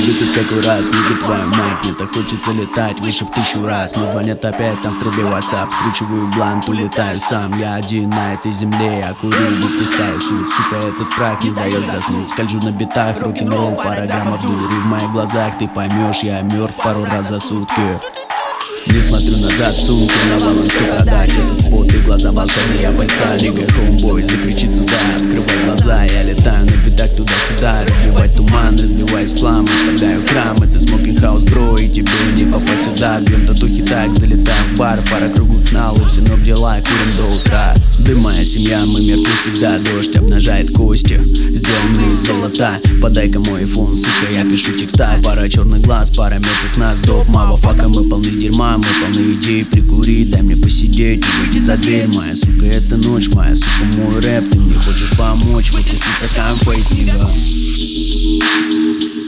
Пойду ты в какой раз, не твою мать. Мне так хочется летать выше в 1000 раз. Мне звонят опять, там в трубе WhatsApp. Скручиваю блант, улетаю сам. Я один на этой земле, я курю, выпускаю суд. Сука, этот прах не дает заснуть. Скольжу на битах, рок-н-ролл, пара граммов дури. В моих глазах ты поймешь, я мертв пару раз за сутки. Не смотрю назад, сумки навалом, что продать. Этот спот и глаза волшебные, я бойца, лига homeboy. Закричит сюда, открывай глаза. Я летаю на битах туда-сюда. Разливать туман, разбиваюсь в хлам. Оставляю храм, это smoking house, бро. И тебе не попасть сюда. Бьем татухи так, залетаем в бар. Пара круглых налов, все ног дела, курим до утра. Дым, моя семья, мы мертвы всегда. Дождь обнажает кости, сделанные из золота. Подай-ка мой iPhone, сука, я пишу текста. Пара черных глаз, пара мертвых нас. Доп, мавафака, мы полны дерьма. Мы полны идей, прикури, дай мне посидеть и выйди за дверь. Моя сука, это ночь, моя сука, мой рэп. Ты мне хочешь помочь, вот если такая фейс,